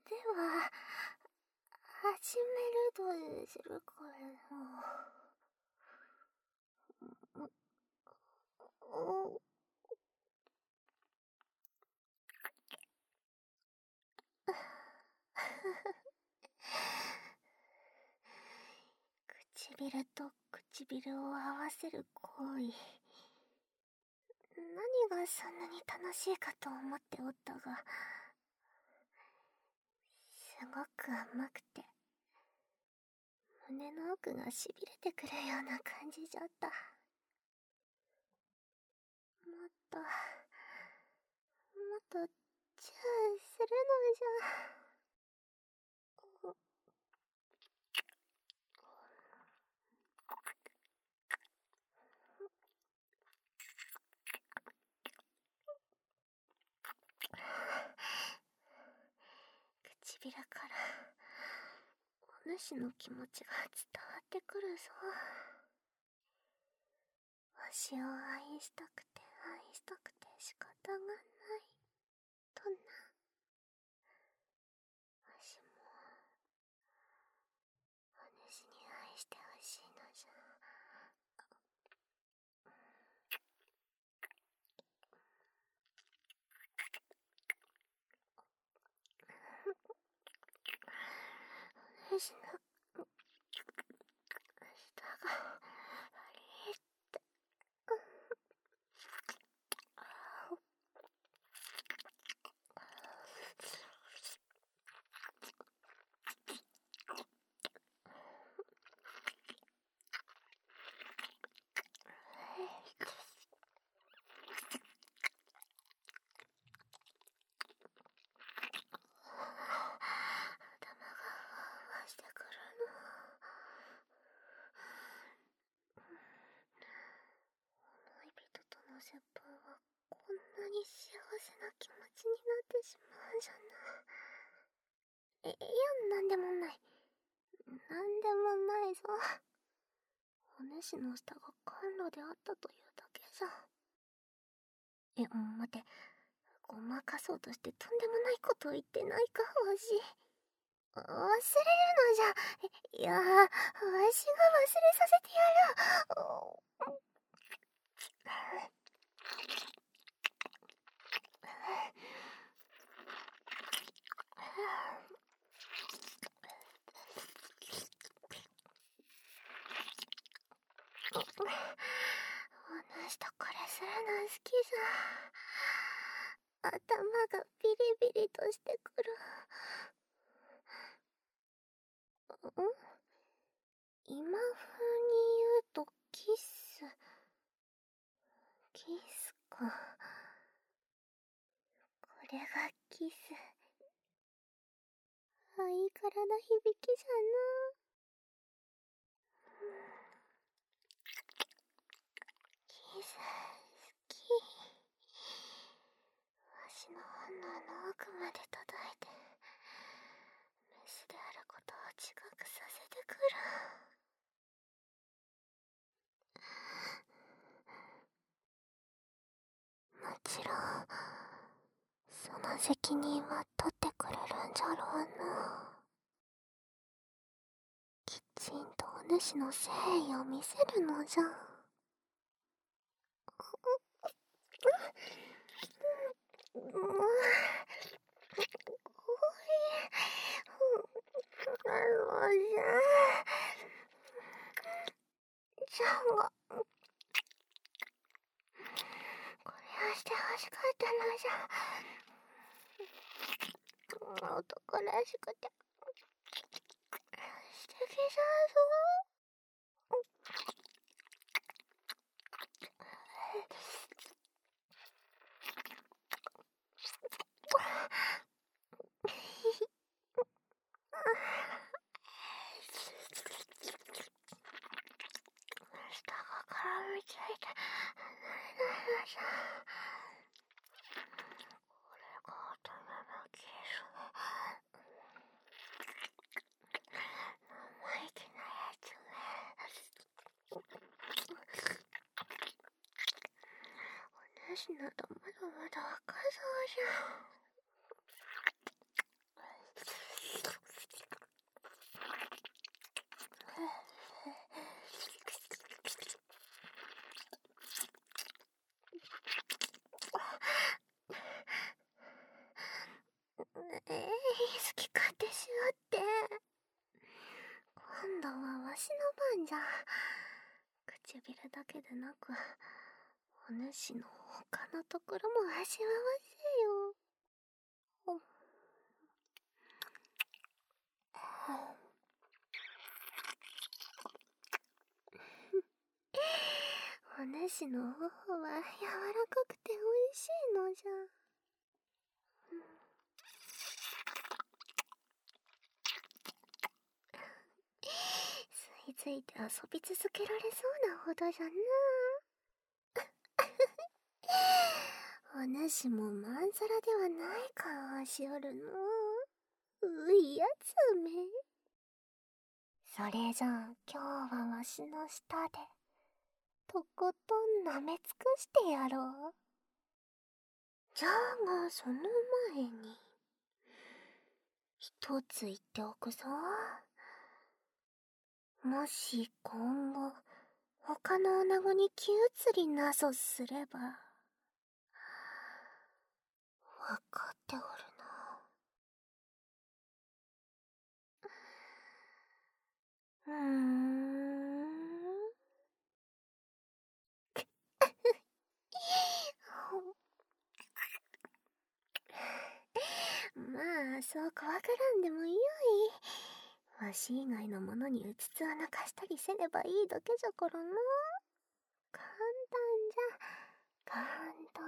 では始めるとするからの。唇と唇を合わせる行為、何がそんなに楽しいかと思っておったが、すごく甘くて胸の奥がしびれてくるような感じじゃった。もっとチューするのじゃ。唇からお主の気持ちが伝わってくるぞ。わしを愛したくて仕方がないとな。わしもお主に愛してほしいのじゃ。お主の舌が悪いって。してくるの。恋人との接吻はこんなに幸せな気持ちになってしまうんじゃな。いや、なんでもない。なんでもないぞ。お主の舌が甘露であったというだけじゃ。待て。ごまかそうとしてとんでもないことを言ってないか、わし。忘れるのじゃ。いや、わしが忘れさせてやる。お主とこれするの好きじゃ。頭がビリビリとしてくる。今風に言うとキスか。これがキス。ハイカラな響きじゃな。キス好き。わしの本能の奥まで届いて、メスであることを自覚させてくる。もちろんその責任は取ってくれるんじゃろうな。きちんとお主の誠意を見せるのじゃ。じゃあこれをしてほしかったのじゃ。男らしくて素敵じゃぞ。舌が絡みついて離れないのじゃ。これが大人のキス。生意気なやつね。お主などまだまだ若そうじゃ。 しの番じゃ。唇だけでなく、お主の他のところも味わわせよ。お主の頬は柔らかくて美味しいのじゃ。吸い付いて遊び続けられそうなほどじゃな。お主もまんざらではない顔をしおるの。ういやつめ。それじゃあ今日はわしの舌でとことん舐め尽くしてやろう。じゃがその前に一つ言っておくぞ。もし今後他の女子に気移りなぞすればわかっておるな。まあそう怖がらんでもよい。わし以外の者にうつつを抜かしたりせねばいいだけじゃからな。簡単じゃ簡単。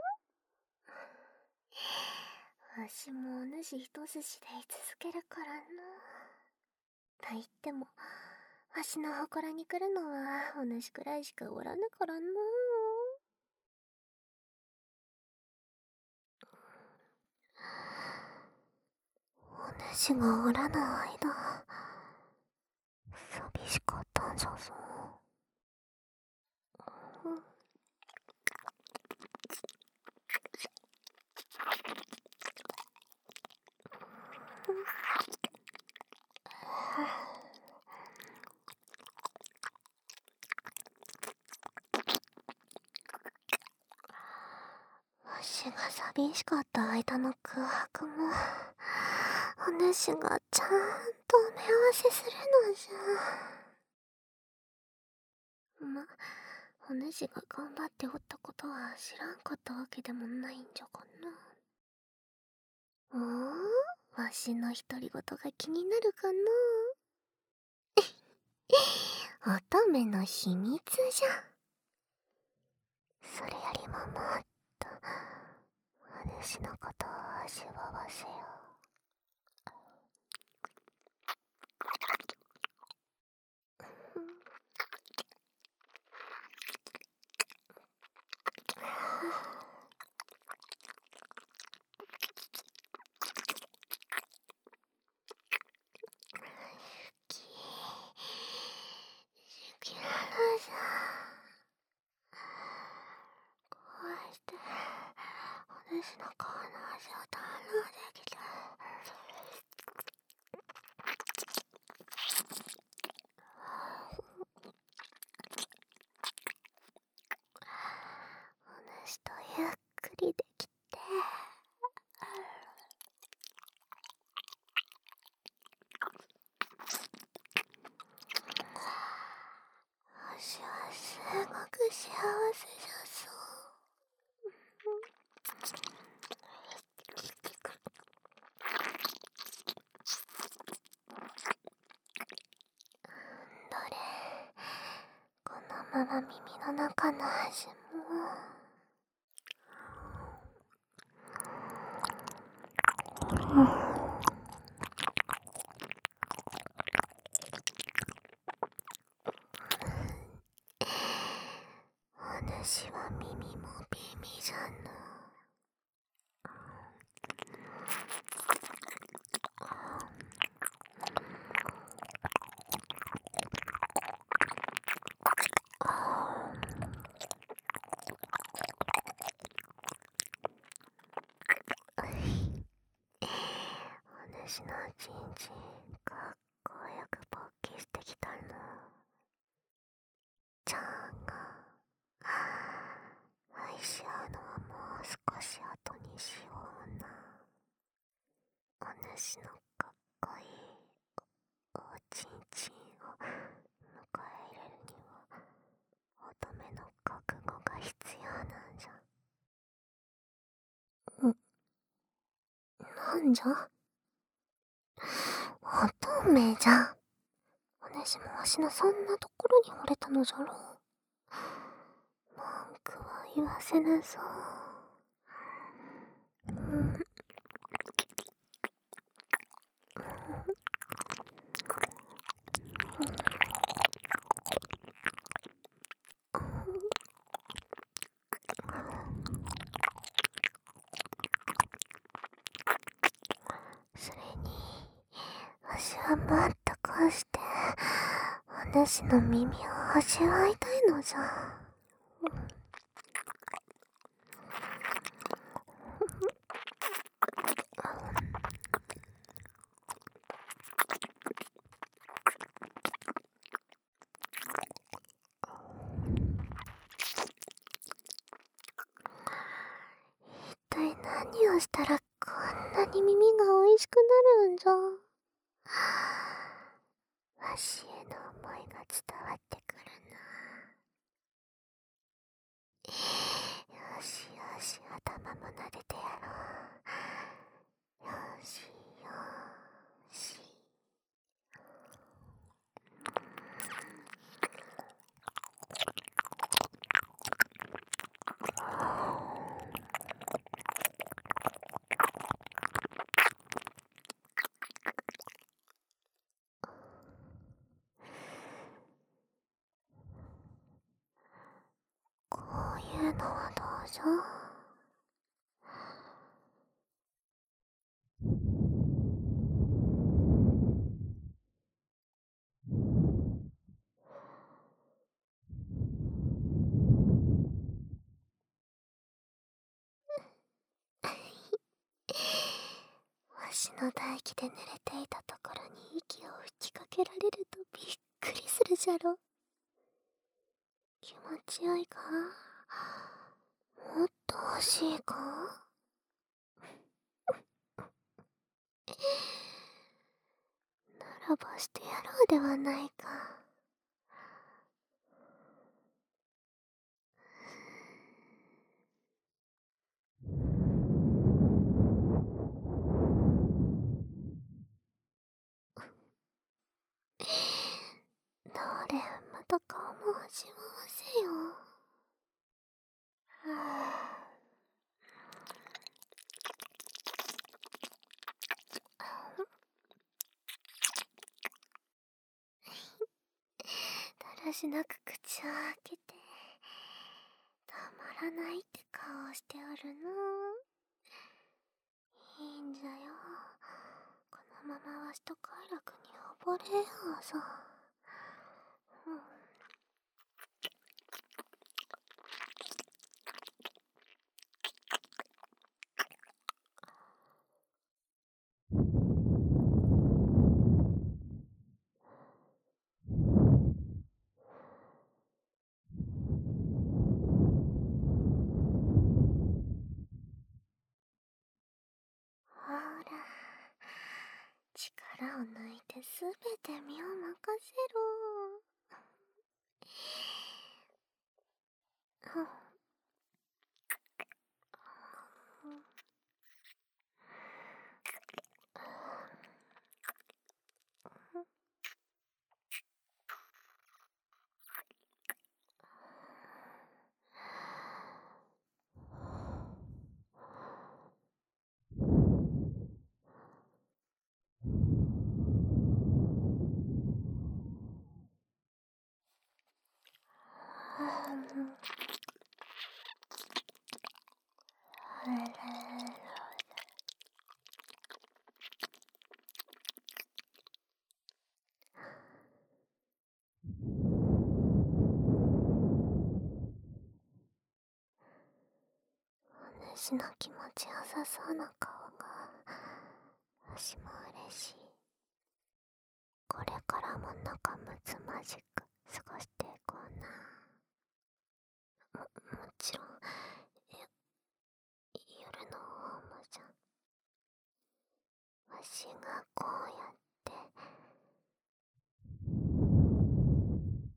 わしもお主一筋で居続けるからな。と言ってもわしの祠に来るのはお主くらいしかおらぬからな。お主がおらぬ間寂しかったんじゃぞ。わしが寂しかった間の空白もお主がちゃんと目合わせするのじゃ。ま、お主が頑張っておったことは知らんかったわけでもないんじゃかな。わしの独り言が気になるかな。乙女の秘密じゃ。それよりももっとお主のことを味わわせよきらなさ。こうしてお主の顔の味を堪能できた。お主とゆっくりできてわしはすごく幸せじゃそう。どれ、このまま耳の中の味もお主は耳も耳じゃの。お主のちんちんかっこよく勃起してきたの。じゃが愛し合うのはもう少し後にしような。お主のかっこいいおちんちんを迎え入れるには乙女の覚悟が必要なんじゃ。なんじゃ乙女じゃ。お主もわしのそんなところに惚れたのじゃろう。文句は言わせぬぞ。それにわしはもっとこうしてお主の耳を味わいたいのじゃ。一体何をしたらこんなに耳がおいしくなるんじゃ。わしへの思いが伝わってくるな。よしよし、頭も撫でてやろう。よしよし。こういうのはどうじゃ。わしの唾液で濡れていたところに息を吹きかけられるとびっくりするじゃろ。気持ちよいか。もっと欲しいか。ならばしてやろうではないか。どれまた顔も味わわせよ。だらしなく口を開けてたまらないって顔をしておるの。いいんじゃよ。このままわしと快楽に溺れようぞ。ほら、力を抜いてすべて身を任せろ。お主の気持ちよさそうな顔がわしも嬉しい。これからも仲睦まじく過ごしていこうな。もちろん夜の方もじゃ。わしがこうやって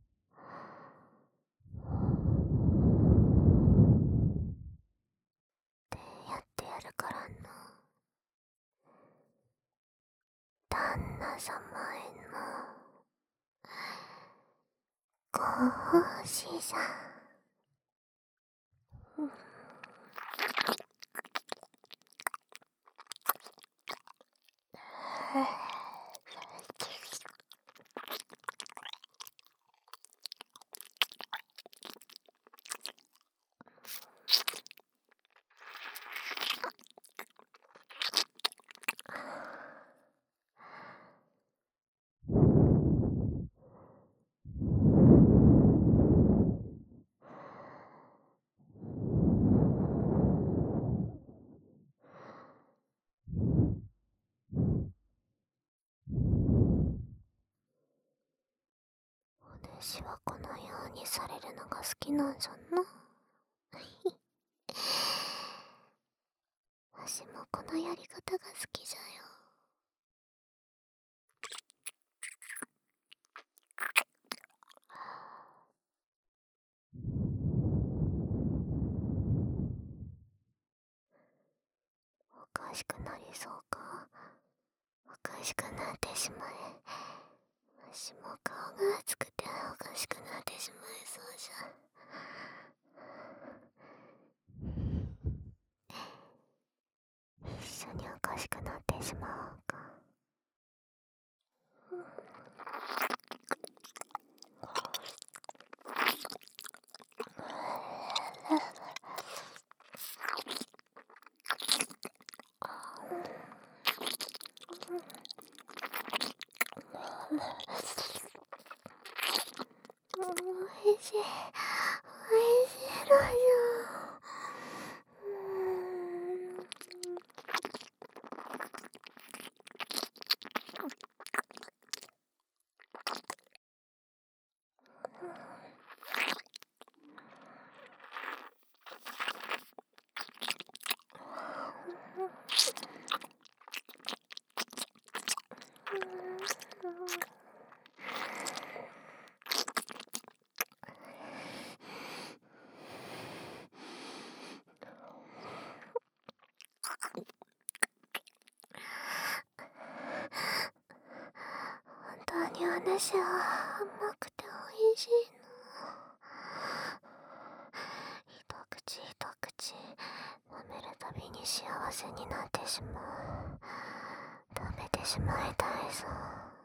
様へのご奉仕じゃ。私はこのようにされるのが好きなんじゃな。わしもこのやり方が好きじゃよ。おかしくなりそうか。おかしくなってしまえ。わしも顔が熱くておかしくなってしまいそうじゃ。一緒におかしくなってしまおうか。おいしい、おいしいのよ。本当に私は甘くておいしいの。一口一口舐めるたびに幸せになってしまう。食べてしまいたいぞ。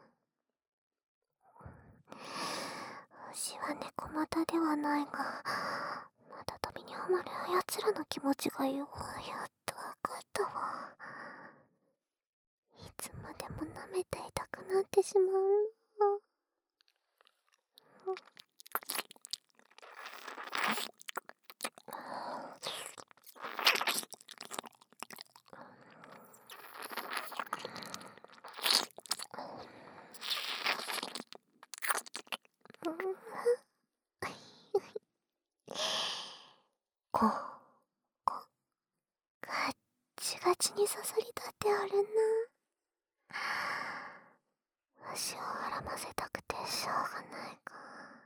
わしは猫股ではないが、またたびにハマるあやつらの気持ちがようやっとわかったわ。いつまでも舐めていたくなってしまうの。こガッチガチに刺さり立っておるな。わしを荒ませたくてしょうがないか。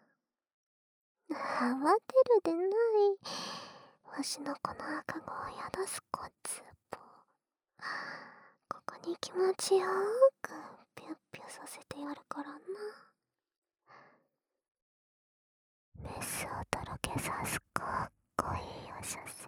慌てるでない。わしのこの赤子を宿すコツぽ。ここに気持ちよーくピュッピュさせてやるからな。メスをとろけさすかっこいいお射精。